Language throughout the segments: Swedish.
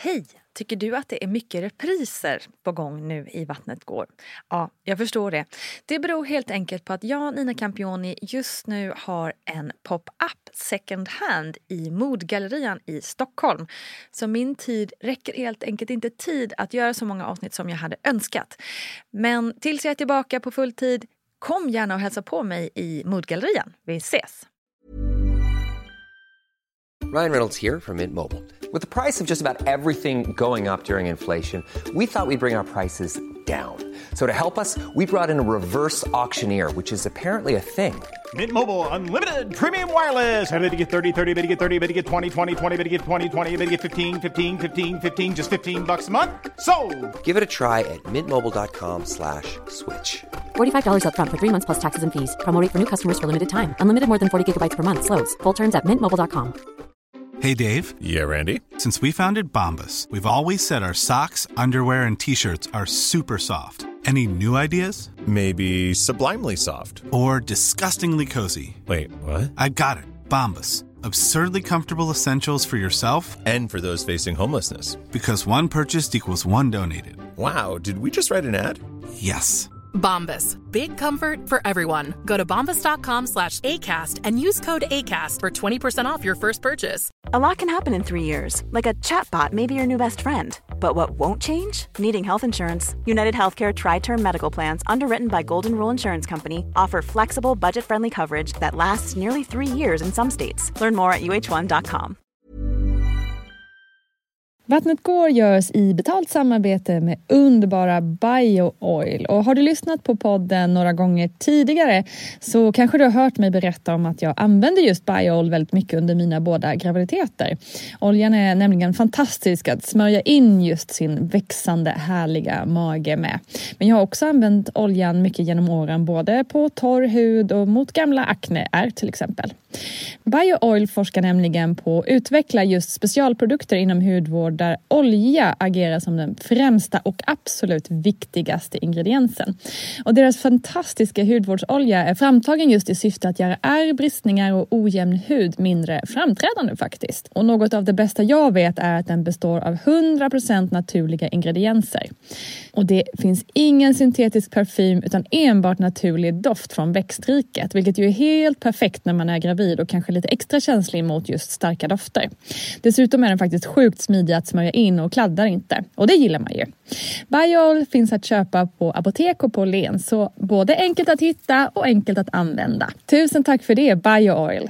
Hej! Tycker du att det är mycket repriser på gång nu i Vattnet går? Ja, jag förstår det. Det beror helt enkelt på att jag, Nina Campioni, just nu har en pop-up second hand i Modgallerian i Stockholm. Så min tid räcker helt enkelt inte tid att göra så många avsnitt som jag hade önskat. Men tills jag är tillbaka på full tid, kom gärna och hälsa på mig i Modgallerian. Vi ses! Ryan Reynolds here from Mint Mobile. With the price of just about everything going up during inflation, we thought we'd bring our prices down. So to help us, we brought in a reverse auctioneer, which is apparently a thing. Mint Mobile Unlimited Premium Wireless. How to get 30, 30, bit to get 30, bit to get 20, 20, 20, bit to get 20, 20, bit to get 15, 15, 15, 15, just $15 a month? Sold! Give it a try at mintmobile.com/switch. $45 up front for 3 months plus taxes and fees. Promo rate for new customers for limited time. Unlimited more than 40 gigabytes per month. Slows full terms at mintmobile.com. Hey, Dave. Yeah, Randy. Since we founded Bombas, we've always said our socks, underwear, and T-shirts are super soft. Any new ideas? Maybe sublimely soft. Or disgustingly cozy. Wait, what? I got it. Bombas. Absurdly comfortable essentials for yourself and for those facing homelessness. Because one purchased equals one donated. Wow, did we just write an ad? Yes. Bombas. Big comfort for everyone. Go to bombas.com/ACAST and use code ACAST for 20% off your first purchase. A lot can happen in 3 years. Like a chatbot may be your new best friend. But what won't change? Needing health insurance. United Healthcare Tri-Term Medical Plans, underwritten by Golden Rule Insurance Company, offer flexible, budget-friendly coverage that lasts nearly 3 years in some states. Learn more at uh1.com. Vattnet går görs i betalt samarbete med underbara BioOil. Och har du lyssnat på podden några gånger tidigare så kanske du har hört mig berätta om att jag använder just BioOil väldigt mycket under mina båda graviditeter. Oljan är nämligen fantastisk att smörja in just sin växande härliga mage med. Men jag har också använt oljan mycket genom åren, både på torr hud och mot gamla akneär till exempel. BioOil forskar nämligen på att utveckla just specialprodukter inom hudvård där olja agerar som den främsta och absolut viktigaste ingrediensen. Och deras fantastiska hudvårdsolja är framtagen just i syfte att göra ärr, bristningar och ojämn hud mindre framträdande faktiskt. Och något av det bästa jag vet är att den består av 100% naturliga ingredienser. Och det finns ingen syntetisk parfym utan enbart naturlig doft från växtriket, vilket ju är helt perfekt när man är gravid och kanske lite extra känslig mot just starka dofter. Dessutom är den faktiskt sjukt smidig att smörja in och kladdar inte. Och det gillar man ju. BioOil finns att köpa på apotek och på Len, så både enkelt att hitta och enkelt att använda. Tusen tack för det, BioOil.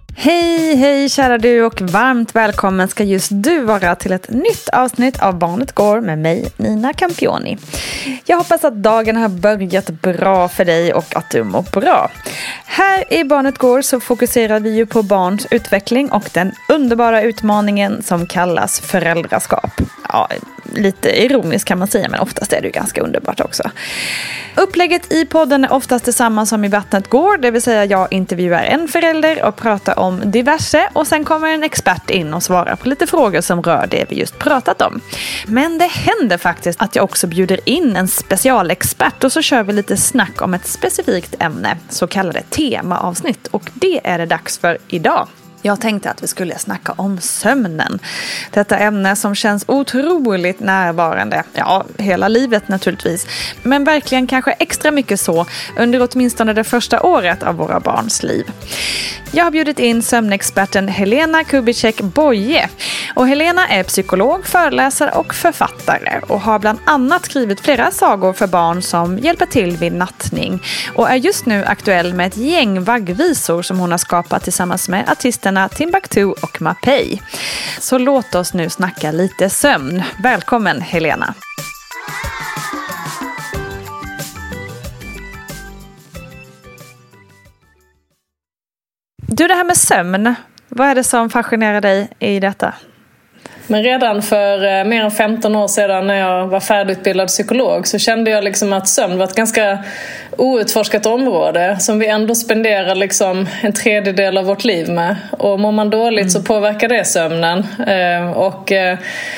Hej kära du och varmt välkommen ska just du vara till ett nytt avsnitt av Barnet går med mig, Nina Campioni. Jag hoppas att dagen har börjat bra för dig och att du mår bra. Här i Barnet går så fokuserar vi ju på barns utveckling och den underbara utmaningen som kallas föräldraskap. Ja, lite ironiskt kan man säga, men oftast är det ju ganska underbart också. Upplägget i podden är oftast detsamma som i Vattnet går, det vill säga jag intervjuar en förälder och pratar om diverse och sen kommer en expert in och svarar på lite frågor som rör det vi just pratat om. Men det händer faktiskt att jag också bjuder in en specialexpert och så kör vi lite snack om ett specifikt ämne, så kallade temaavsnitt, och det är det dags för idag. Jag tänkte att vi skulle snacka om sömnen. Detta ämne som känns otroligt närvarande. Ja, hela livet naturligtvis. Men verkligen kanske extra mycket så under åtminstone det första året av våra barns liv. Jag har bjudit in sömnexperten Helena Kubicek-Boye. Och Helena är psykolog, föreläsare och författare. Och har bland annat skrivit flera sagor för barn som hjälper till vid nattning. Och är just nu aktuell med ett gäng vaggvisor som hon har skapat tillsammans med artisterna Timbuktu och Mapei. Så låt oss nu snacka lite sömn. Välkommen Helena. Du, det här med sömn, vad är det som fascinerar dig i detta? Men redan för mer än 15 år sedan när jag var färdigutbildad psykolog så kände jag liksom att sömn var ett ganska outforskat område som vi ändå spenderar liksom en tredjedel av vårt liv med. Och mår man dåligt så påverkar det sömnen. Och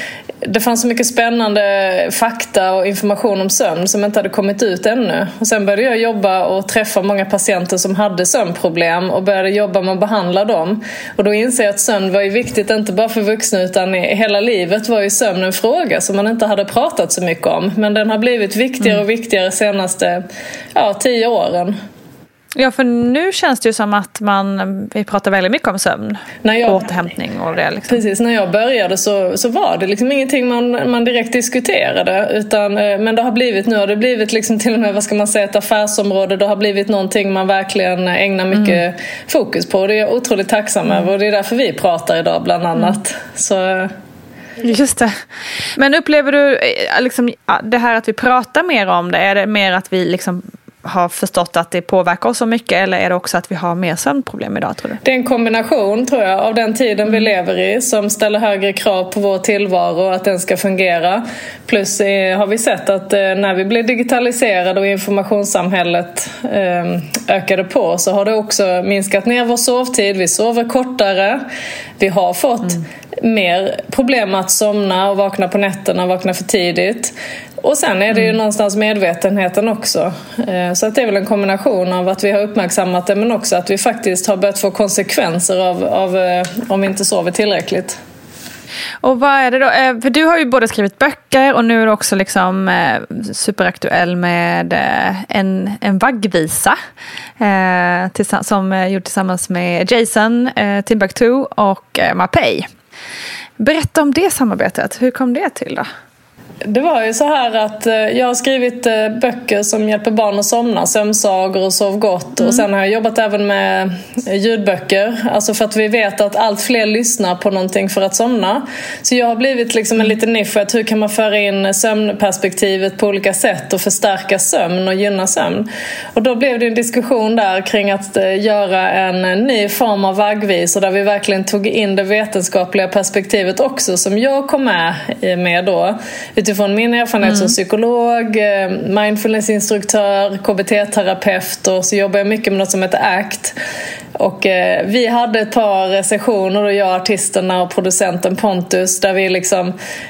det fanns så mycket spännande fakta och information om sömn som inte hade kommit ut ännu. Och sen började jag jobba och träffa många patienter som hade sömnproblem och började jobba med att behandla dem. Och då inser jag att sömn var ju viktigt inte bara för vuxna utan i hela livet var ju sömn en fråga som man inte hade pratat så mycket om. Men den har blivit viktigare och viktigare senaste 10 åren. Ja, för nu känns det ju som att vi pratar väldigt mycket om sömn. Återhämtning och det. Liksom. Precis, när jag började så var det liksom ingenting man direkt diskuterade. Men det har blivit liksom till och med, vad ska man säga, ett affärsområde. Det har blivit någonting man verkligen ägnar mycket fokus på. Det är jag otroligt tacksam över och det är därför vi pratar idag bland annat. Så... Just det. Men upplever du liksom, det här att vi pratar mer om det? Är det mer att vi liksom har förstått att det påverkar oss så mycket eller är det också att vi har mer sömnproblem idag, tror du? Det är en kombination, tror jag, av den tiden vi lever i som ställer högre krav på vår tillvaro och att den ska fungera. Plus har vi sett att när vi blev digitaliserade och informationssamhället ökade på så har det också minskat ner vår sovtid. Vi sover kortare. Vi har fått mer problem att somna och vakna på nätterna, vakna för tidigt. Och sen är det ju någonstans medvetenheten också. Så att det är väl en kombination av att vi har uppmärksammat det men också att vi faktiskt har börjat få konsekvenser av om vi inte sover tillräckligt. Och vad är det då? För du har ju både skrivit böcker och nu är du också liksom superaktuell med en vaggvisa som gjord tillsammans med Jason Timbuktu och Mapei. Berätta om det samarbetet. Hur kom det till då? Det var ju så här att jag har skrivit böcker som hjälper barn att somna, sömnsagor och sov gott. Och sen har jag jobbat även med ljudböcker. Alltså för att vi vet att allt fler lyssnar på någonting för att somna. Så jag har blivit liksom en liten nisch för att hur kan man föra in sömnperspektivet på olika sätt och förstärka sömn och gynna sömn. Och då blev det en diskussion där kring att göra en ny form av vaggvisor där vi verkligen tog in det vetenskapliga perspektivet också som jag kom med då. Utifrån min erfarenhet som psykolog, mindfulnessinstruktör, KBT-terapeut och så jobbar jag mycket med något som heter ACT. Och vi hade ett par sessioner och jag, artisterna och producenten Pontus där vi liksom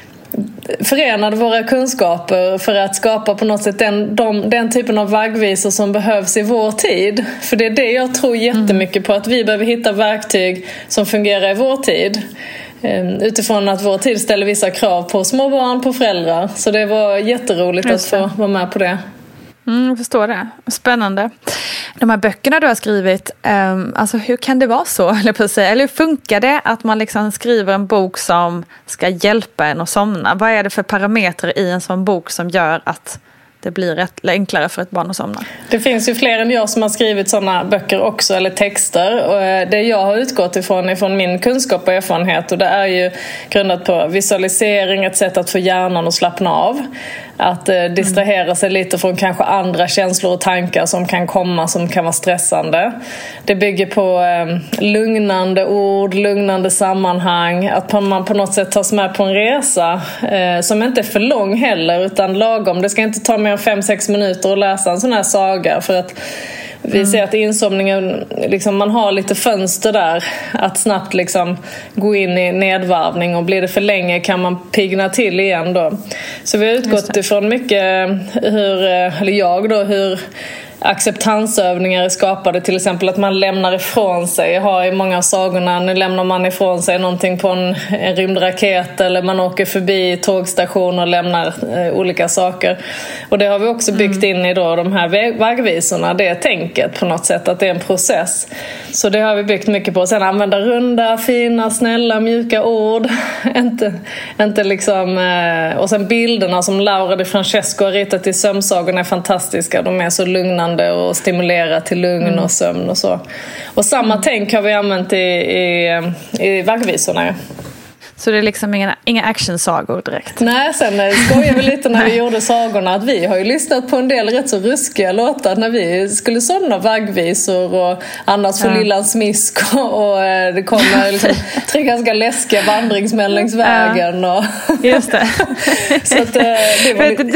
förenade våra kunskaper för att skapa på något sätt den typen av vaggvisor som behövs i vår tid. För det är det jag tror jättemycket på, att vi behöver hitta verktyg som fungerar i vår tid. Utifrån att vår tid ställer vissa krav på små barn, på föräldrar. Så det var jätteroligt att få vara med på det. Jag förstår det. Spännande. De här böckerna du har skrivit, alltså hur kan det vara så? Eller hur funkar det att man liksom skriver en bok som ska hjälpa en att somna? Vad är det för parametrar i en sån bok som gör att det blir enklare för ett barn att somna? Det finns ju fler än jag som har skrivit sådana böcker också, eller texter. Och det jag har utgått ifrån min kunskap och erfarenhet, och det är ju grundat på visualisering, ett sätt att få hjärnan att slappna av. Att distrahera sig lite från kanske andra känslor och tankar som kan komma, som kan vara stressande. Det bygger på lugnande ord, lugnande sammanhang. Att man på något sätt tas med på en resa som inte är för lång heller, utan lagom. Det ska inte ta mer än 5-6 minuter att läsa en sån här saga, för att vi ser att insomningen, liksom, man har lite fönster där att snabbt liksom gå in i nedvarvning, och blir det för länge kan man pigna till igen då. Så vi har utgått ifrån mycket hur acceptansövningar är skapade, till exempel att man lämnar ifrån sig. Jag har i många av sagorna, nu lämnar man ifrån sig någonting på en rymdraket, eller man åker förbi tågstationer och lämnar olika saker. Och det har vi också byggt in i då de här vaggvisorna. Det är tänket på något sätt, att det är en process. Så det har vi byggt mycket på. Sen använda runda, fina, snälla, mjuka ord. inte liksom, och sen bilderna som Laura Di Francesco har ritat i sömnsagorna är fantastiska. De är så lugnande och stimulera till lugn och sömn och så. Och samma tänk har vi använt i vaggvisorna. Så det är liksom inga actionsagor direkt? Nej, sen skojar vi lite när vi gjorde sagorna att vi har ju lyssnat på en del rätt så ruskiga låtar när vi skulle somna, vaggvisor och annars för lillan smisk och det kommer liksom 3 ganska läskiga vandringsmän längs vägen. Och just det. Så att, det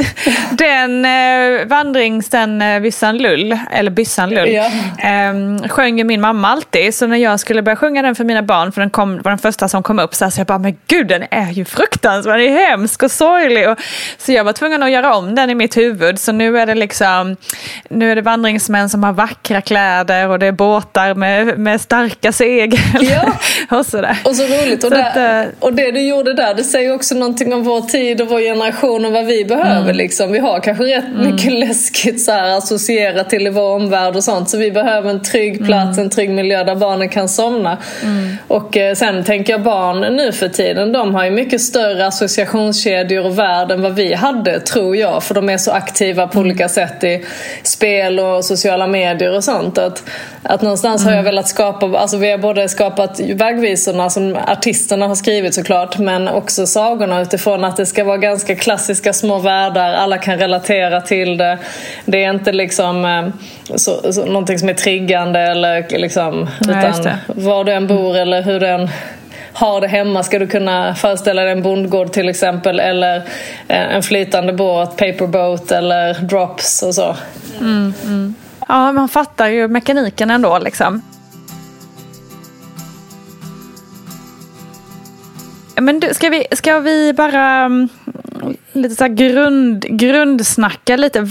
var den Byssan Lull, eller Byssan Lull, sjöng ju min mamma alltid. Så när jag skulle börja sjunga den för mina barn, för den var den första som kom upp, så jag bara, men gud, den är ju fruktansvärd, den är hemsk och sorglig. Så jag var tvungen att göra om den i mitt huvud. Så nu är det liksom, nu är det vandringsmän som har vackra kläder och det är båtar med starka segel. Ja. och sådär. Och så roligt. Och det du gjorde där, det säger också någonting om vår tid och vår generation och vad vi behöver. Liksom. Vi har kanske rätt mycket läskigt så här, associerat till i vår omvärld och sånt. Så vi behöver en trygg plats, en trygg miljö där barnen kan somna. Och sen tänker jag barn nu för tiden, de har ju mycket större associationskedjor och värld än vad vi hade, tror jag. För de är så aktiva på olika sätt i spel och sociala medier och sånt. Att någonstans har jag velat skapa, alltså vi har både skapat vägvisorna som artisterna har skrivit såklart, men också sagorna utifrån att det ska vara ganska klassiska små världar, alla kan relatera till det. Det är inte liksom så någonting som är triggande eller liksom, utan var du än bor eller hur den har det hemma ska du kunna föreställa dig en bondgård till exempel, eller en flytande båt, paperboat eller drops och så. Ja, man fattar ju mekaniken ändå liksom. Men ska vi bara lite så här grundsnacka lite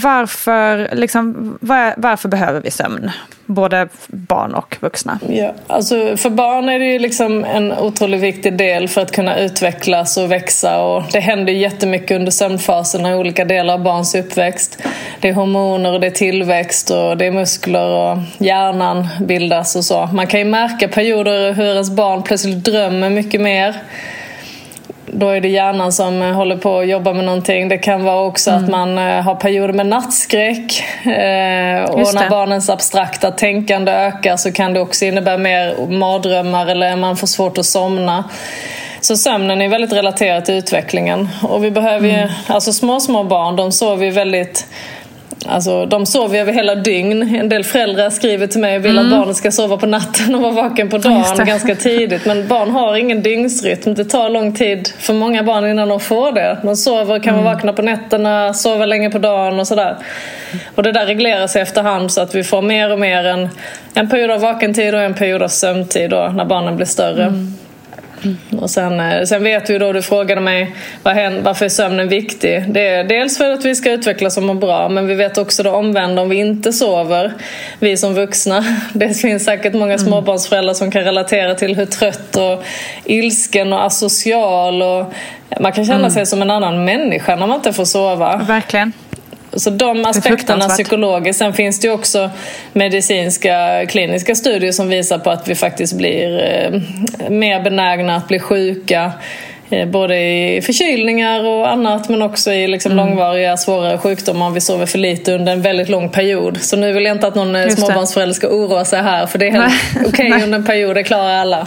varför behöver vi sömn? Både barn och vuxna. Ja, alltså för barn är det ju liksom en otroligt viktig del för att kunna utvecklas och växa, och det händer jättemycket under sömnfaserna i olika delar av barns uppväxt. Det är hormoner och det är tillväxt och det är muskler och hjärnan bildas och så. Man kan ju märka perioder hur ens barn plötsligt drömmer mycket mer. Då är det hjärnan som håller på att jobba med någonting. Det kan vara också att man har perioder med nattskräck. Och när barnens abstrakta tänkande ökar så kan det också innebära mer mardrömmar eller man får svårt att somna. Så sömnen är väldigt relaterad till utvecklingen. Och vi behöver ju, alltså små barn, de sover ju väldigt... Alltså, de sover över hela dygn. En del föräldrar skriver till mig och vill att barnen ska sova på natten och vara vaken på dagen ganska tidigt. Men barn har ingen dygnsrytm. Det tar lång tid för många barn innan de får det. De sover, kan vara vakna på nätterna, sova länge på dagen och sådär. Och det där reglerar sig efterhand så att vi får mer och mer en period av vakentid och en period av sömntid då, när barnen blir större. Och sen vet vi då, du frågade mig varför är sömnen viktig. Det är dels för att vi ska utvecklas och må bra, men vi vet också det omvända om vi inte sover, vi som vuxna. Det finns säkert många småbarnsföräldrar som kan relatera till hur trött och ilsken och asocial och man kan känna sig som en annan människa när man inte får sova. Verkligen. Så de aspekterna psykologiskt. Sen finns det ju också medicinska, kliniska studier som visar på att vi faktiskt blir mer benägna att bli sjuka. Både i förkylningar och annat, men också i liksom långvariga svåra sjukdomar om vi sover för lite under en väldigt lång period. Så nu vill jag inte att någon småbarnsförälder ska oroa sig här, för det är helt okej under en period, det klarar alla.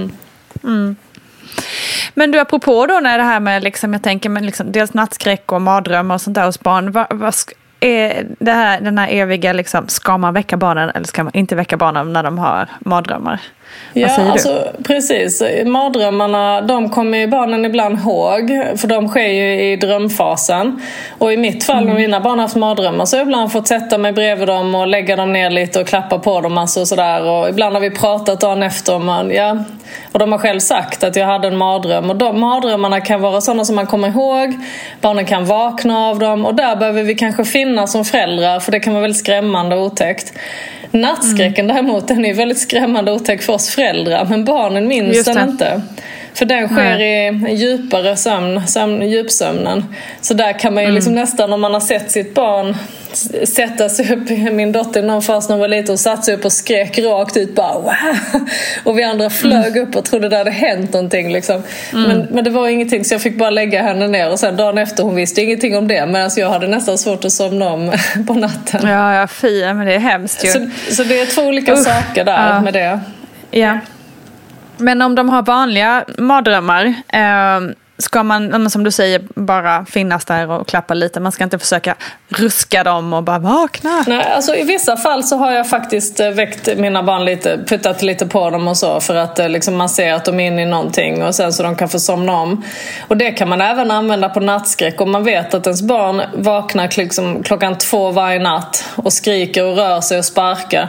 Men du, apropå då när det här med liksom, jag tänker med liksom, dels nattskräck och mardrömmar och sånt där hos barn, vad är det här, den här eviga liksom, ska man väcka barnen eller ska man inte väcka barnen när de har mardrömmar? Ja, alltså, precis. Mardrömmarna, de kommer ju barnen ibland ihåg, för de sker ju i drömfasen. Och i mitt fall, när mina barn har haft mardrömmar, så har jag ibland fått sätta mig bredvid dem och lägga dem ner lite och klappa på dem alltså, och sådär. Och ibland har vi pratat dagen efter och de har själv sagt att jag hade en mardröm. Och de mardrömmarna kan vara sådana som man kommer ihåg. Barnen kan vakna av dem. Och där behöver vi kanske finna som föräldrar, för det kan vara väldigt skrämmande och otäckt. Nattskräcken däremot, den är väldigt skrämmande och otäck för oss föräldrar, men barnen minns den inte. För den sker i djupare djupsömnen. Så där kan man ju liksom nästan, om man har sett sitt barn sätta sig upp, min dotter någon fas när hon var lite och satt sig upp och skrek rakt ut bara wow! Och vi andra flög upp och trodde det hade hänt någonting liksom. Men det var ingenting, så jag fick bara lägga henne ner, och sen dagen efter, hon visste ingenting om det, men alltså jag hade nästan svårt att somna om på natten. Ja, fy, men det är hemskt ju. Så det är två olika saker där med det. Ja. Men om de har vanliga mardrömmar, ska man, som du säger, bara finnas där och klappa lite? Man ska inte försöka ruska dem och bara vakna? Nej, alltså i vissa fall så har jag faktiskt väckt mina barn lite, puttat lite på dem och så, för att liksom man ser att de är inne i någonting, och sen så de kan få somna om. Och det kan man även använda på nattskräck. Om man vet att ens barn vaknar liksom klockan 2 varje natt och skriker och rör sig och sparkar,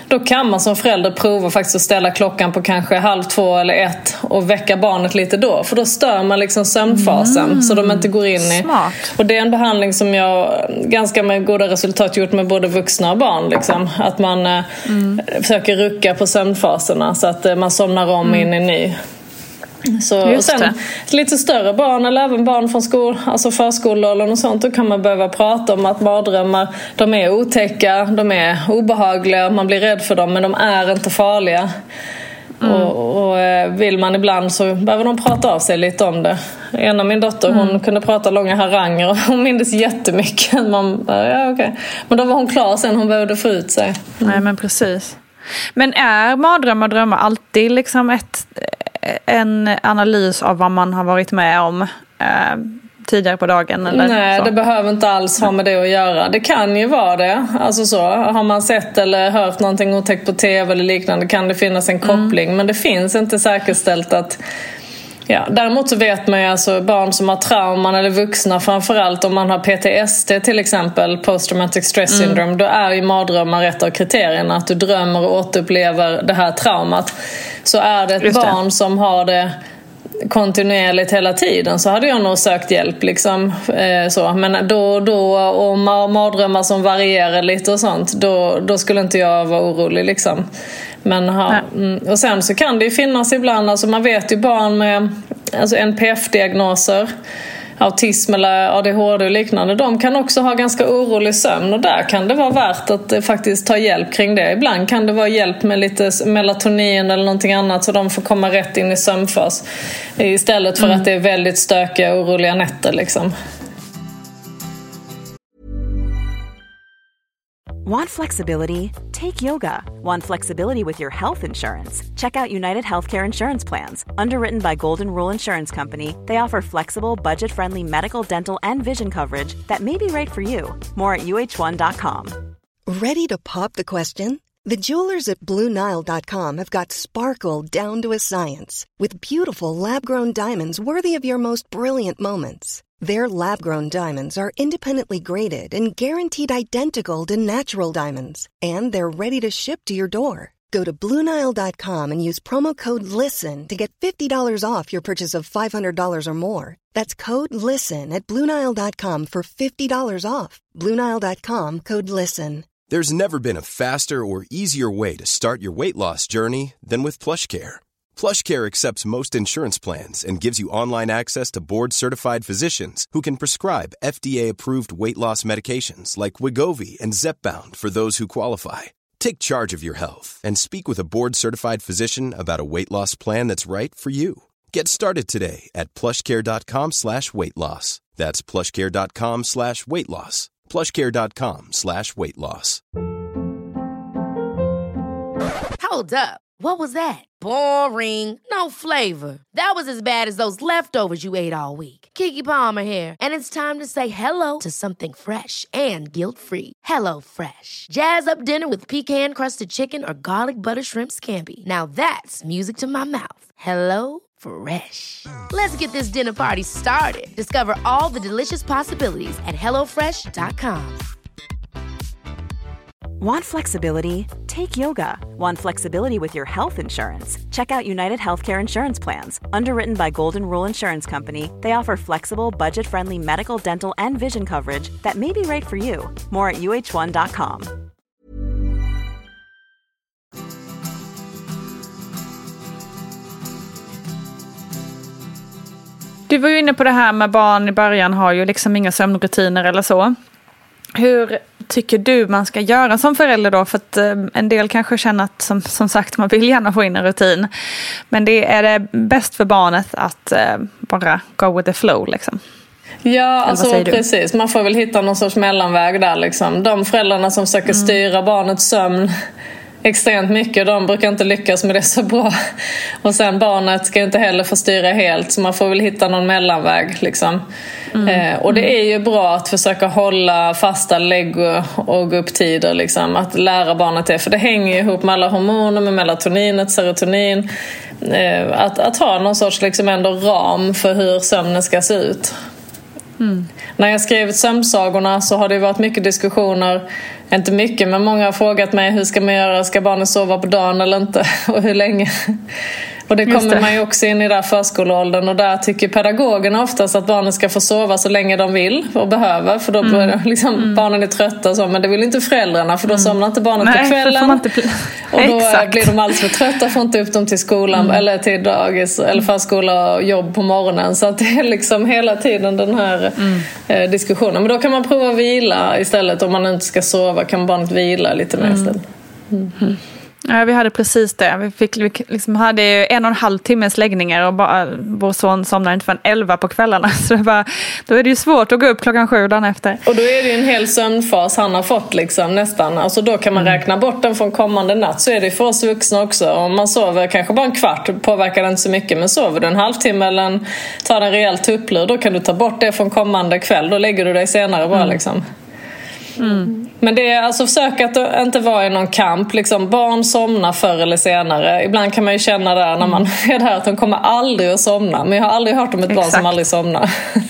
då kan man som förälder prova faktiskt att ställa klockan på kanske 1:30 eller 1 och väcka barnet lite då. För då stör man liksom sömnfasen så de inte går in i. Smart. Och det är en behandling som jag ganska med goda resultat gjort med både vuxna och barn. Liksom. Att man försöker rucka på sömnfaserna så att man somnar om in i ny. Så, och sen lite större barn eller även barn från alltså förskoleåldern och sånt, då kan man behöva prata om att mardrömmar, de är otäcka, de är obehagliga, man blir rädd för dem, men de är inte farliga. Och vill man ibland så behöver de prata av sig lite om det. En av min dotter, hon kunde prata långa haranger och hon mindes jättemycket. Okay. Men då var hon klar sen, hon behövde få ut sig. Nej, men precis. Men är mardrömmar drömmar alltid liksom en analys av vad man har varit med om tidigare på dagen? Eller nej, så? Det behöver inte alls ha med det att göra. Det kan ju vara det. Alltså så, har man sett eller hört någonting otäckt på tv eller liknande kan det finnas en koppling. Men det finns inte säkerställt att... Ja, däremot så vet man ju alltså barn som har trauman eller vuxna, framförallt om man har PTSD till exempel, Post Traumatic Stress Syndrome, då är ju mardrömmar ett av kriterierna, att du drömmer och återupplever det här traumat. Så är det ett barn som har det kontinuerligt hela tiden, så hade jag nog sökt hjälp liksom, så. Men då och mardrömmar som varierar lite och sånt, då skulle inte jag vara orolig liksom. Men och sen så kan det ju finnas ibland, alltså man vet ju barn med alltså NPF-diagnoser, autism eller ADHD och liknande, de kan också ha ganska orolig sömn, och där kan det vara värt att faktiskt ta hjälp kring det. Ibland kan det vara hjälp med lite melatonin eller någonting annat så de får komma rätt in i sömnfas istället för att det är väldigt stökiga och oroliga nätter liksom. Want flexibility? Take yoga. Want flexibility with your health insurance? Check out United Healthcare Insurance Plans. Underwritten by Golden Rule Insurance Company, they offer flexible, budget-friendly medical, dental, and vision coverage that may be right for you. More at uh1.com. Ready to pop the question? The jewelers at BlueNile.com have got sparkle down to a science with beautiful lab-grown diamonds worthy of your most brilliant moments. Their lab-grown diamonds are independently graded and guaranteed identical to natural diamonds. And they're ready to ship to your door. Go to BlueNile.com and use promo code LISTEN to get $50 off your purchase of $500 or more. That's code LISTEN at BlueNile.com for $50 off. BlueNile.com, code LISTEN. There's never been a faster or easier way to start your weight loss journey than with PlushCare. PlushCare accepts most insurance plans and gives you online access to board-certified physicians who can prescribe FDA-approved weight loss medications like Wegovy and Zepbound for those who qualify. Take charge of your health and speak with a board-certified physician about a weight loss plan that's right for you. Get started today at plushcare.com/weightloss. That's plushcare.com/weightloss. plushcare.com/weightloss. Hold up. What was that? Boring. No flavor. That was as bad as those leftovers you ate all week. Keke Palmer here, and it's time to say hello to something fresh and guilt-free. Hello Fresh. Jazz up dinner with pecan-crusted chicken or garlic butter shrimp scampi. Now that's music to my mouth. Hello Fresh. Let's get this dinner party started. Discover all the delicious possibilities at hellofresh.com. Want flexibility? Take yoga. Want flexibility with your health insurance? Check out United Healthcare Insurance Plans. Underwritten by Golden Rule Insurance Company, they offer flexible, budget-friendly medical, dental, and vision coverage that may be right for you. More at uh1.com. Du var ju inne på det här med barn i början har ju liksom inga sömnrutiner eller så. Hur tycker du man ska göra som förälder då? För att en del kanske känner att som sagt man vill gärna få in en rutin. Men är det bäst för barnet att bara go with the flow liksom? Ja, alltså precis. Man får väl hitta någon sorts mellanväg där liksom. De föräldrarna som försöker styra barnets sömn extremt mycket, de brukar inte lyckas med det så bra. Och sen barnet ska inte heller få styra helt, så man får väl hitta någon mellanväg liksom. Och det är ju bra att försöka hålla fasta lägg och gå upp tider liksom, att lära barnet det, för det hänger ju ihop med alla hormoner, med melatoninet, serotonin, att ha någon sorts liksom ändå ram för hur sömnen ska se ut. När jag skrivit sömnsagorna så har det varit mycket diskussioner, inte mycket, men många har frågat mig hur ska man göra, ska barnen sova på dagen eller inte och hur länge. Och det kommer man ju också in i där förskoleåldern, och där tycker pedagogerna oftast att barnen ska få sova så länge de vill och behöver, för då blir liksom barnen är trötta och så, men det vill inte föräldrarna, för då somnar inte barnen på kvällen och då blir de alldeles för trötta, får inte upp dem till skolan eller till dagis eller förskola och jobb på morgonen, så att det är liksom hela tiden den här diskussionen. Men då kan man prova att vila istället, om man inte ska sova kan barnet vila lite mer istället. Ja, vi hade precis det. Vi liksom hade 1,5 timmes läggningar och vår son somnar inte förrän 11 på kvällarna. Så då är det ju svårt att gå upp 7:00 dagen efter. Och då är det ju en hel sömnfas han har fått liksom, nästan. Alltså då kan man räkna bort den från kommande natt. Så är det för oss vuxna också. Om man sover kanske bara en kvart påverkar det inte så mycket. Men sover du en halvtimme eller tar en rejäl tupplur, då kan du ta bort det från kommande kväll. Då lägger du dig senare bara liksom. Men det är alltså, försök att inte vara i någon kamp liksom. Barn somnar förr eller senare. Ibland kan man ju känna där när man är där att de kommer aldrig att somna. Men jag har aldrig hört om ett barn som aldrig somnar.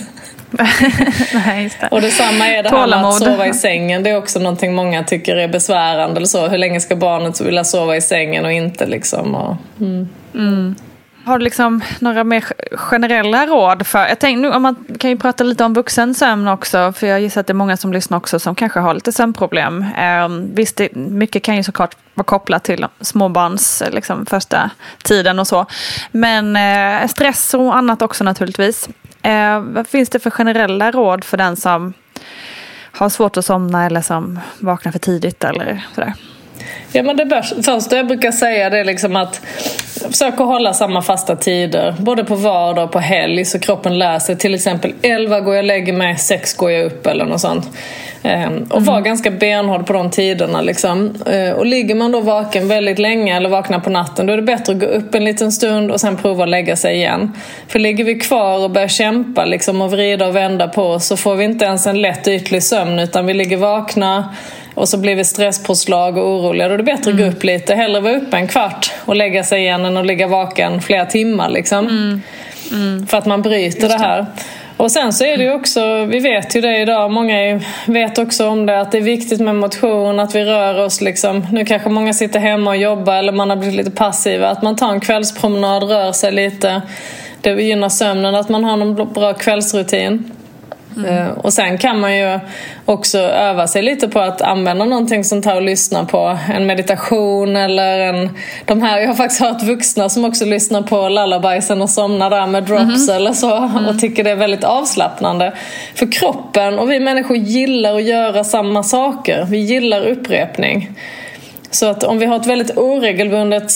Nej, just det. Och detsamma är det här med att sova i sängen. Det är också någonting många tycker är besvärande eller så. Hur länge ska barnet vilja sova i sängen och inte liksom. Har du liksom några mer generella råd för? Jag tänkte nu, om man kan ju prata lite om vuxensömn också, för jag gissar att det är många som lyssnar också som kanske har lite sömnproblem. Visst, mycket kan ju såklart vara kopplat till småbarns liksom, första tiden och så. Men stress och annat också naturligtvis. Vad finns det för generella råd för den som har svårt att somna eller som vaknar för tidigt eller sådär? Ja, men det första jag brukar säga det är liksom att försöka hålla samma fasta tider både på vardag och på helg, så kroppen lär sig. Till exempel 11 går jag lägger mig, 6 går jag upp eller något sånt. Och vara ganska benhård på de tiderna liksom. Och ligger man då vaken väldigt länge eller vaknar på natten, då är det bättre att gå upp en liten stund och sen prova att lägga sig igen. För ligger vi kvar och börjar kämpa liksom, och vrida och vända på, så får vi inte ens en lätt ytlig sömn, utan vi ligger vakna och så blir vi stresspåslag och oroliga. Då är det bättre att gå upp lite, hellre vara uppe en kvart och lägga sig igen än att ligga vaken flera timmar liksom. För att man bryter det här. Och sen så är det ju också, vi vet ju det idag, många vet också om det, att det är viktigt med motion, att vi rör oss liksom. Nu kanske många sitter hemma och jobbar eller man har blivit lite passiva, att man tar en kvällspromenad, rör sig lite. Det gynnar sömnen, att man har någon bra kvällsrutin. Och sen kan man ju också öva sig lite på att använda någonting sånt här och lyssna på en meditation eller de här, jag har faktiskt hört vuxna som också lyssnar på lullabysen och somnar där med drops eller så och tycker det är väldigt avslappnande. För kroppen och vi människor gillar att göra samma saker, vi gillar upprepning. Så att om vi har ett väldigt oregelbundet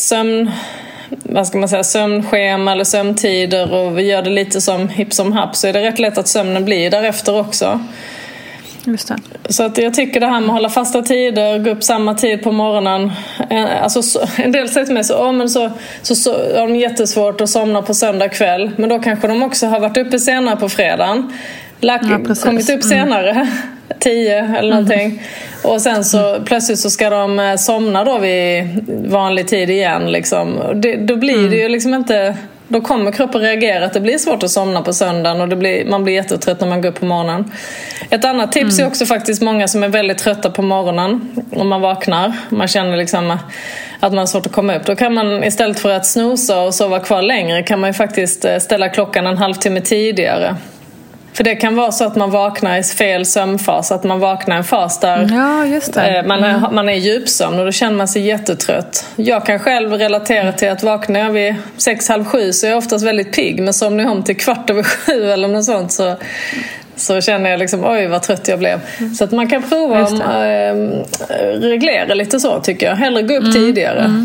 sömnschema eller sömntider och vi gör det lite som hipp som happ, så är det rätt lätt att sömnen blir därefter också. Just det. Så att jag tycker det här med att hålla fasta tider, gå upp samma tid på morgonen, alltså en del säger till mig så har de jättesvårt att somna på söndag kväll, men då kanske de också har varit uppe senare på fredagen, kommit upp senare 10 eller någonting. Och sen så plötsligt så ska de somna då vid vanlig tid igen liksom. Då blir det ju liksom inte, då kommer kroppen reagera att det blir svårt att somna på söndagen och man blir jättetrött när man går upp på morgonen. Ett annat tips är också faktiskt många som är väldigt trötta på morgonen om man vaknar. Man känner liksom att man har svårt att komma upp. Då kan man istället för att snosa och sova kvar längre, kan man ju faktiskt ställa klockan en halvtimme tidigare. För det kan vara så att man vaknar i fel sömnfas, att man vaknar i en fas där man är i djupsömn och då känner man sig jättetrött. Jag kan själv relatera till att vaknar jag vid 6:30 så är jag oftast väldigt pigg, men somnar jag om till 6:15 eller något sånt så känner jag liksom, oj vad trött jag blev. Så att man kan prova att reglera lite så, tycker jag. Hellre gå upp tidigare.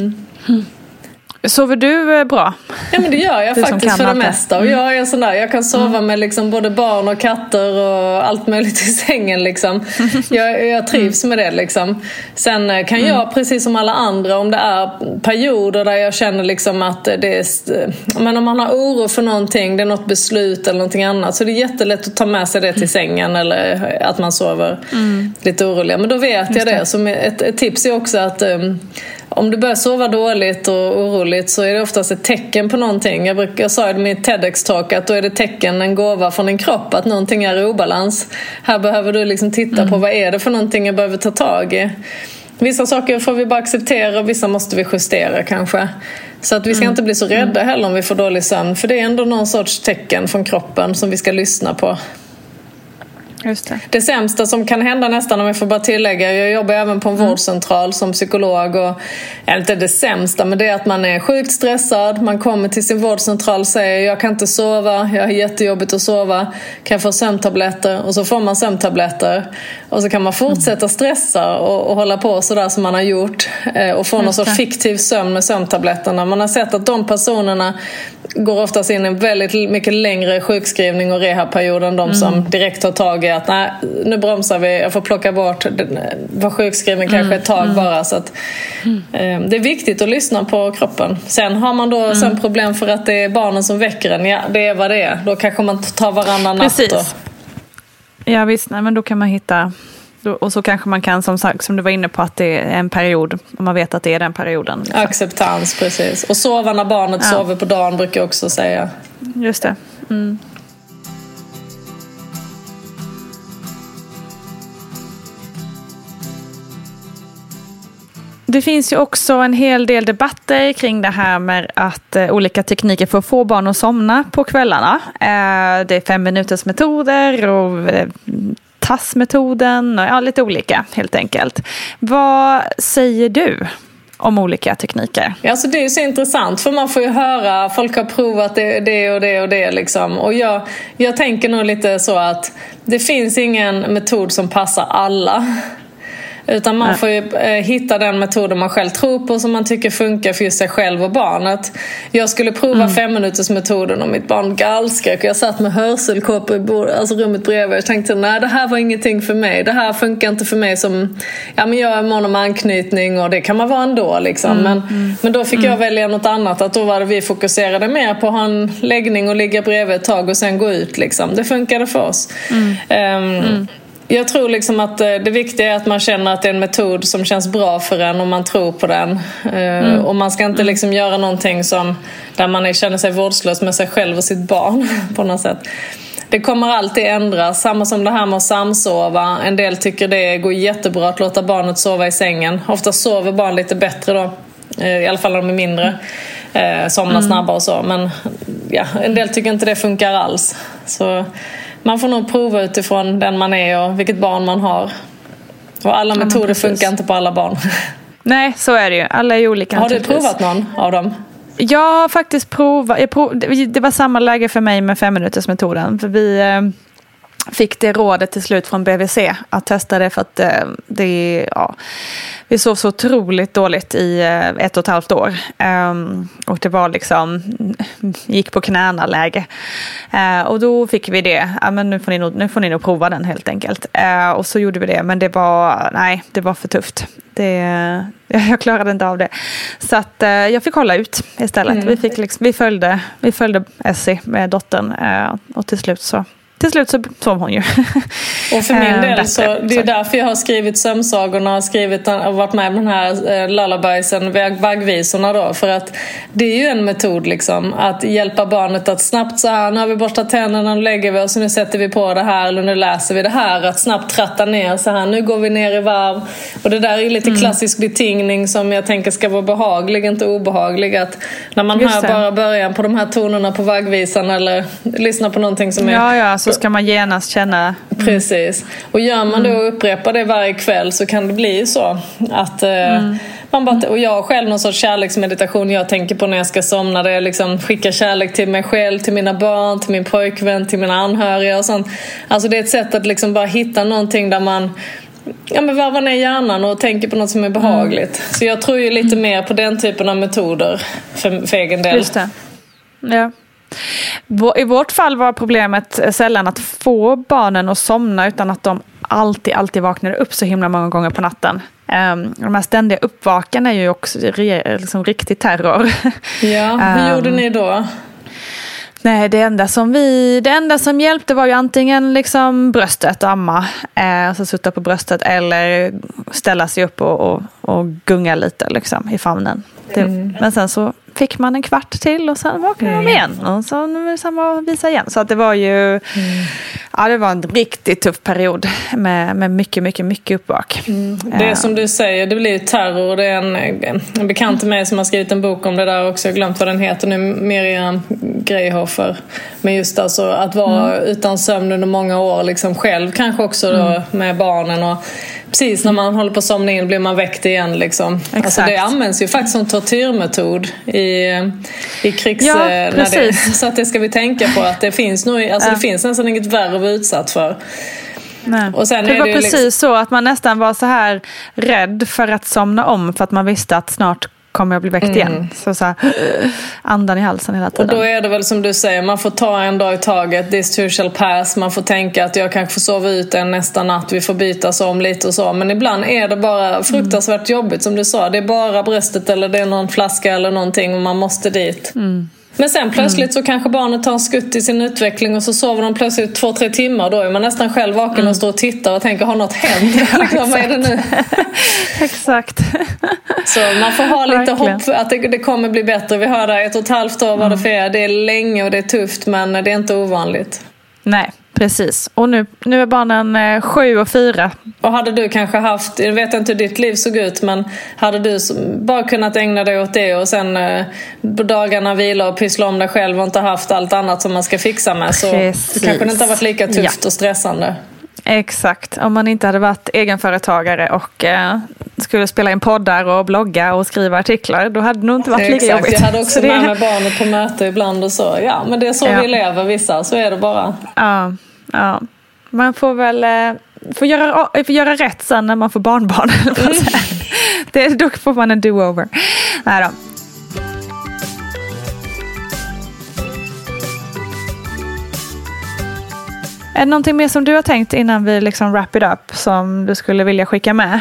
Sover du bra? Ja, men det gör jag faktiskt för det mesta. Och jag är sån där, jag kan sova med liksom både barn och katter och allt möjligt i sängen liksom. Jag trivs med det liksom. Sen kan jag, precis som alla andra, om det är perioder där jag känner liksom att det är, men om man har oro för någonting, det är något beslut eller någonting annat, så det är jättelätt att ta med sig det till sängen eller att man sover lite oroliga. Men då vet jag det. Som ett tips är också om du börjar sova dåligt och oroligt så är det oftast ett tecken på någonting. Jag sa i min TEDx-talk att då är det tecken, en gåva från din kropp, att någonting är i obalans. Här behöver du liksom titta på vad är det för någonting jag behöver ta tag i. Vissa saker får vi bara acceptera och vissa måste vi justera kanske. Så att vi ska inte bli så rädda heller om vi får dålig sömn. För det är ändå någon sorts tecken från kroppen som vi ska lyssna på. Just det. Det sämsta som kan hända nästan, om jag får bara tillägga, jag jobbar även på en vårdcentral som psykolog, och inte det sämsta, men det är att man är sjukt stressad, man kommer till sin vårdcentral och säger jag kan inte sova, jag har jättejobbigt att sova, kan jag få sömntabletter? Och så får man sömntabletter och så kan man fortsätta stressa och hålla på sådär som man har gjort och få någon sorts fiktiv sömn med sömntabletterna. Man har sett att de personerna går oftast in i en väldigt mycket längre sjukskrivning och rehabperiod än de som direkt tar tag i att nej, nu bromsar vi, jag får plocka bort, var sjukskriven kanske ett tag bara. Så att, det är viktigt att lyssna på kroppen. Sen har man då sen problem för att det är barnen som väcker en. Ja, det är vad det är. Då kanske man tar varannan natt. Precis. Ja visst, nej, men då kan man hitta. Och så kanske man kan, som sagt, som du var inne på, att det är en period, om man vet att det är den perioden. Liksom. Acceptans, precis. Och sova när barnet sover på dagen brukar jag också säga. Just det. Det finns ju också en hel del debatter kring det här med att olika tekniker för att få barn att somna på kvällarna. Det är 5 minuters metoder och TASS-metoden och lite olika helt enkelt. Vad säger du om olika tekniker? Ja, alltså det är så intressant, för man får ju höra, folk har provat det och det och det liksom. Och jag tänker nog lite så att det finns ingen metod som passar alla. Utan man får ju hitta den metoden man själv tror på, som man tycker funkar för sig själv och barnet. Jag skulle prova 5-minutersmetoden och mitt barn gallskrek. Jag satt med hörselkåpor i rummet bredvid. Jag tänkte, nej, det här var ingenting för mig. Det här funkar inte för mig som... Ja, men jag är mån om anknytning och det kan man vara ändå liksom. Men då fick jag välja något annat. Att då var det vi fokuserade mer på att ha en läggning och ligga bredvid ett tag och sen gå ut liksom. Det funkade för oss. Jag tror liksom att det viktiga är att man känner att det är en metod som känns bra för en och man tror på den. Och man ska inte liksom göra någonting där man känner sig vårdslös med sig själv och sitt barn på något sätt. Det kommer alltid ändras. Samma som det här med att samsova. En del tycker det går jättebra att låta barnet sova i sängen. Ofta sover barn lite bättre då. I alla fall när de är mindre. Somnar snabbare och så. Men ja, en del tycker inte det funkar alls. Så... Man får nog prova utifrån den man är och vilket barn man har. Och alla metoder funkar inte på alla barn. Nej, så är det ju. Alla är olika. Har du provat någon av dem? Jag har faktiskt provat. Det var samma läge för mig med 5-minutersmetoden. För vi fick det rådet till slut från BVC att testa det, för att vi sov så otroligt dåligt i 1,5 år. Och det var liksom gick på knäna läge. Och då fick vi det. Men nu får ni nog prova den helt enkelt. Och så gjorde vi det, men det var för tufft. Jag klarade inte av det. Så att jag fick hålla ut istället. Vi följde Essie med dottern och till slut så sov hon ju. Och för min del så det är därför jag har skrivit sömnsagorna och varit med på den här lullabiesen, vaggvisorna då, för att det är ju en metod liksom att hjälpa barnet att snabbt så här, nu har vi borstat tänderna, nu lägger vi oss, nu sätter vi på det här eller nu läser vi det här, att snabbt tratta ner så här, nu går vi ner i varv. Och det där är lite klassisk betingning som jag tänker ska vara behaglig, inte obehaglig, att när man hör bara början på de här tonerna på vaggvisan eller lyssnar på någonting som är så ska man genast känna. Precis. Och gör man då och upprepar det varje kväll så kan det bli så att man bara, och jag har själv någon sorts kärleksmeditation jag tänker på när jag ska somna, där jag liksom skickar kärlek till mig själv, till mina barn, till min pojkvän, till mina anhöriga och sånt. Alltså det är ett sätt att liksom bara hitta någonting där man varvar ner hjärnan och tänker på något som är behagligt. Så jag tror ju lite mer på den typen av metoder för egen del. Just det. Ja. I vårt fall var problemet sällan att få barnen att somna, utan att de alltid vaknar upp så himla många gånger på natten. De här ständiga uppvakarna är ju också liksom riktig terror. Ja, hur gjorde ni då? Nej, det enda som hjälpte var ju antingen liksom bröstet, amma, alltså sutta på bröstet, eller ställa sig upp och gunga lite liksom i famnen. Men sen så fick man en kvart till och sen vaknade de igen och så var det samma och visa igen. Så att det var ju det var en riktigt tuff period med mycket uppvak. Det är som du säger, det blir terror. Det är en bekant till mig som har skrivit en bok om det där också. Jag har glömt vad den heter nu, Miriam Greyhofer. Men just alltså att vara utan sömn under många år liksom själv, kanske också då med barnen, och precis när man håller på att somna in blir man väckt igen liksom. Alltså det används ju faktiskt som tortyrmetod i krigs... så att det ska vi tänka på, att det finns nog, alltså det finns nästan inget värre att vara utsatt för. Nej. Och sen det var precis så att man nästan var så här rädd för att somna om, för att man visste att snart kommer jag bli väckt igen. Så här, andan i halsen hela tiden. Och då är det väl som du säger, man får ta en dag i taget, this too shall pass. Man får tänka att jag kanske får sova ut en nästa natt, vi får byta om lite och så. Men ibland är det bara fruktansvärt jobbigt, som du sa. Det är bara bröstet eller det är någon flaska eller någonting och man måste dit. Men sen plötsligt så kanske barnet tar en skutt i sin utveckling och så sover de plötsligt 2-3 timmar. Då är man nästan själv vaken och står och tittar och tänker, har något hänt? Vad är det nu? Exakt. Så man får ha lite hopp att det kommer bli bättre. Vi hör där 1,5 år var det för er. Det är länge och det är tufft, men det är inte ovanligt. Nej, precis. Och nu är barnen 7 och 4. Och hade du kanske haft, jag vet inte hur ditt liv såg ut, men hade du bara kunnat ägna dig åt det och sen på dagarna vila och pyssla om dig själv och inte haft allt annat som man ska fixa med, så kanske det inte har varit lika tufft och stressande. Exakt, om man inte hade varit egenföretagare och skulle spela in poddar och blogga och skriva artiklar, då hade det nog inte varit lika jobbigt. Jag hade också med barnet på möte ibland och så. Ja, men det är så vi lever vissa, så är det bara. Ja. Man får väl får göra rätt sen när man får barnbarn. Då får man en do-over. Nej då. Är det någonting mer som du har tänkt innan vi liksom wrap it up som du skulle vilja skicka med?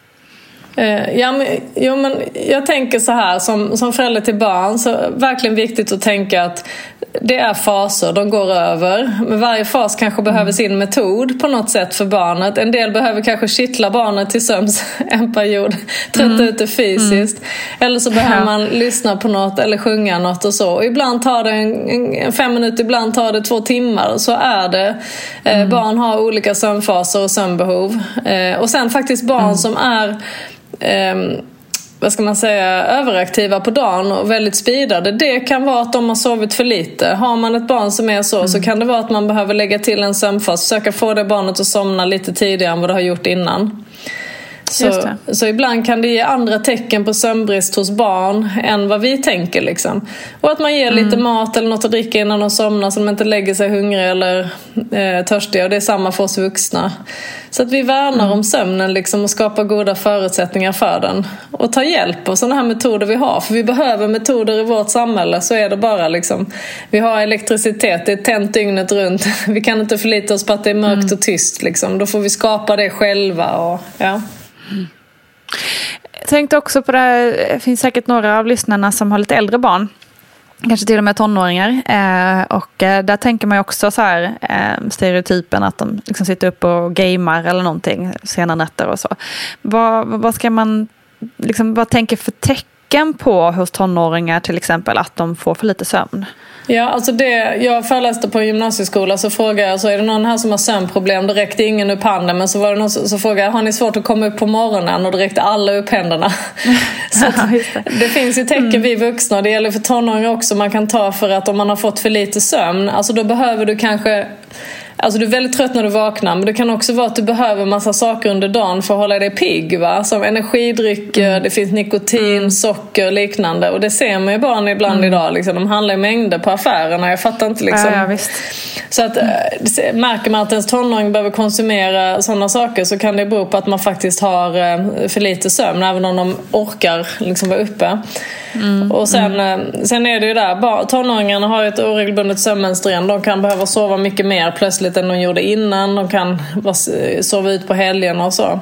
Men jag tänker så här, som förälder till barn, så verkligen viktigt att tänka att det är faser, de går över. Men varje fas kanske behöver sin metod på något sätt för barnet. En del behöver kanske kittla barnet till sömns en period, trötta ut det fysiskt. Eller så behöver man lyssna på något eller sjunga något och så. Och ibland tar det en 5 minuter, ibland tar det 2 timmar. Så är det. Barn har olika sömnfaser och sömnbehov. Och sen faktiskt barn som är vad ska man säga, överaktiva på dagen och väldigt speedade. Det kan vara att de har sovit för lite. Har man ett barn som är så kan det vara att man behöver lägga till en sömnfas, försöka få det barnet att somna lite tidigare än vad det har gjort innan. Så ibland kan det ge andra tecken på sömnbrist hos barn än vad vi tänker liksom. Och att man ger lite mat eller något att dricka innan de somnar, så de inte lägger sig hungriga eller törstiga. Och det är samma för oss vuxna. Så att vi värnar om sömnen liksom, och skapar goda förutsättningar för den. Och ta hjälp av sådana här metoder vi har. För vi behöver metoder i vårt samhälle, så är det bara liksom. Vi har elektricitet, det är tänt dygnet runt. Vi kan inte förlita oss på att det är mörkt och tyst liksom. Då får vi skapa det själva och Jag tänkte också på det finns säkert några av lyssnarna som har lite äldre barn, kanske till och med tonåringar, och där tänker man ju också så här stereotypen att de liksom sitter upp och gamer eller någonting sena nätter och så. Vad ska man liksom, vad tänker för tecken på hos tonåringar till exempel att de får för lite sömn? Ja, alltså jag föreläste på en gymnasieskola, så frågade jag, så är det någon här som har sömnproblem? Det räckte ingen upp handen, men så var det någon så frågade jag, har ni svårt att komma upp på morgonen? Och det räckte alla upp händerna. Så det finns ju tecken vi vuxna, det gäller för tonåringar också, man kan ta för att om man har fått för lite sömn, alltså då behöver du kanske, alltså du är väldigt trött när du vaknar, men det kan också vara att du behöver massa saker under dagen för att hålla dig pigg, va? Som energidrycker, det finns nikotin, socker och liknande. Och det ser man ju barn ibland idag liksom. De handlar i mängder på affärerna, jag fattar inte liksom. Ja, visst. Så att märker man att ens tonåring behöver konsumera sådana saker, så kan det bero på att man faktiskt har för lite sömn, även om de orkar liksom vara uppe. Och sen är det ju där, tonåringarna har ett oregelbundet sömnmönster. De kan behöva sova mycket mer plötsligt än de gjorde innan. De kan sova ut på helgen och så.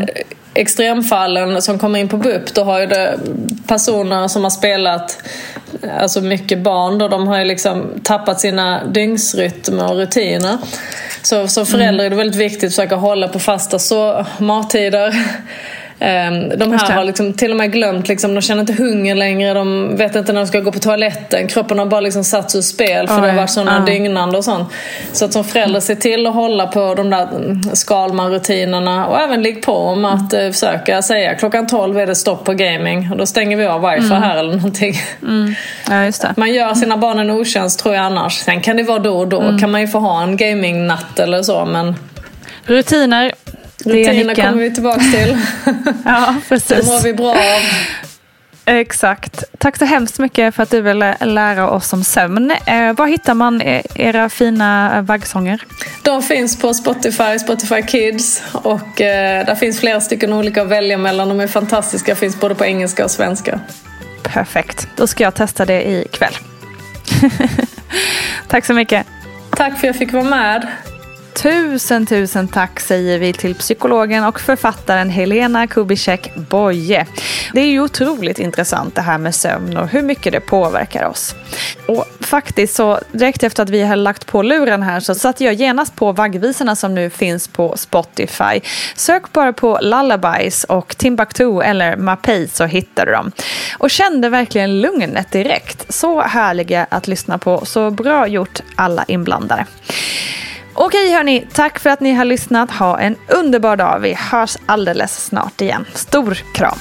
Extremfallen som kommer in på BUP, då har ju det personer som har spelat alltså mycket barn då, de har ju liksom tappat sina dygnsrytmer och rutiner. Så som förälder är det väldigt viktigt att försöka hålla på fasta mattider. De här har liksom till och med glömt liksom, de känner inte hunger längre, de vet inte när de ska gå på toaletten, kroppen har bara liksom satts ur spel för det har varit sådana dygnande och sånt. Så att som förälder se till att hålla på de där Skalman-rutinerna och även ligga på om att försöka säga klockan 12 är det stopp på gaming och då stänger vi av wifi här eller någonting. Ja, just det. Man gör sina barn en otjänst tror jag annars. Sen kan det vara då och då kan man ju få ha en gamingnatt eller så, men rutiner kommer vi tillbaka till. Ja, precis. Det mår vi bra av. Exakt. Tack så hemskt mycket för att du vill lära oss om sömn. Var hittar man era fina vaggsånger? De finns på Spotify Kids och där finns flera stycken olika att välja mellan. De är fantastiska, finns både på engelska och svenska. Perfekt. Då ska jag testa det ikväll. Tack så mycket. Tack för att jag fick vara med. Tusen tack säger vi till psykologen och författaren Helena Kubicek-Boye. Det är ju otroligt intressant det här med sömn och hur mycket det påverkar oss. Och faktiskt så direkt efter att vi har lagt på luren här så satte jag genast på vaggvisorna som nu finns på Spotify. Sök bara på Lullabies och Timbuktu eller Mapei så hittar du dem. Och kände verkligen lugnet direkt. Så härliga att lyssna på. Så bra gjort alla inblandade. Okej hörni, tack för att ni har lyssnat. Ha en underbar dag. Vi hörs alldeles snart igen. Stor kram!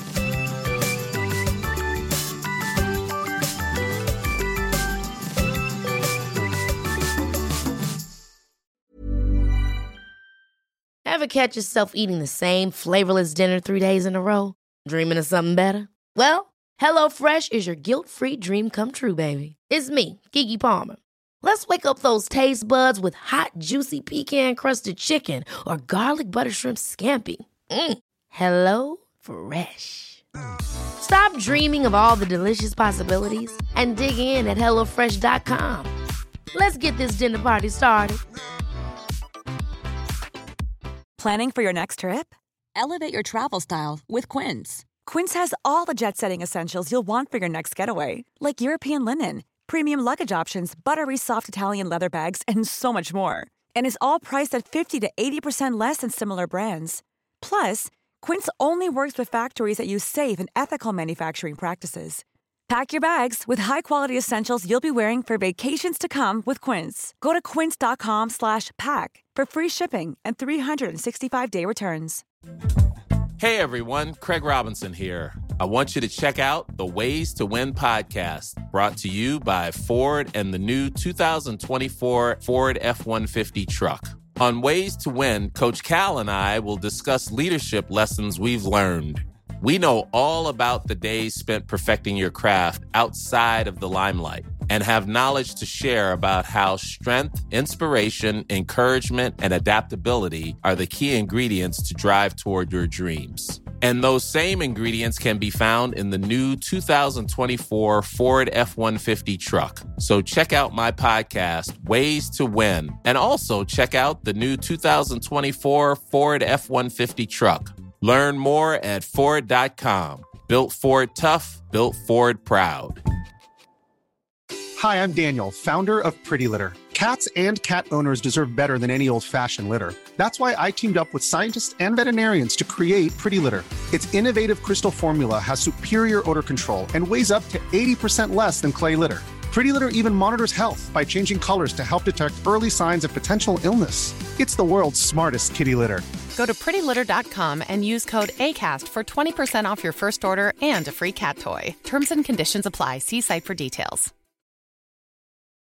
Ever catch yourself eating the same flavorless dinner 3 days in a row? Dreaming of something better? Well, HelloFresh is your guilt-free dream come true, baby. It's me, Keke Palmer. Let's wake up those taste buds with hot, juicy pecan-crusted chicken or garlic butter shrimp scampi. Hello Fresh. Stop dreaming of all the delicious possibilities and dig in at HelloFresh.com. Let's get this dinner party started. Planning for your next trip? Elevate your travel style with Quince. Quince has all the jet-setting essentials you'll want for your next getaway, like European linen, premium luggage options, buttery soft Italian leather bags, and so much more. And is all priced at 50 to 80% less than similar brands. Plus, Quince only works with factories that use safe and ethical manufacturing practices. Pack your bags with high-quality essentials you'll be wearing for vacations to come with Quince. Go to quince.com/pack for free shipping and 365-day returns. Hey everyone, Craig Robinson here. I want you to check out the Ways to Win podcast, brought to you by Ford and the new 2024 Ford F-150 truck. On Ways to Win, Coach Cal and I will discuss leadership lessons we've learned. We know all about the days spent perfecting your craft outside of the limelight and have knowledge to share about how strength, inspiration, encouragement, and adaptability are the key ingredients to drive toward your dreams. And those same ingredients can be found in the new 2024 Ford F-150 truck. So check out my podcast, Ways to Win, and also check out the new 2024 Ford F-150 truck. Learn more at Ford.com. Built Ford tough, built Ford proud. Hi, I'm Daniel, founder of Pretty Litter. Cats and cat owners deserve better than any old-fashioned litter. That's why I teamed up with scientists and veterinarians to create Pretty Litter. Its innovative crystal formula has superior odor control and weighs up to 80% less than clay litter. Pretty Litter even monitors health by changing colors to help detect early signs of potential illness. It's the world's smartest kitty litter. Go to prettylitter.com and use code ACAST for 20% off your first order and a free cat toy. Terms and conditions apply. See site for details.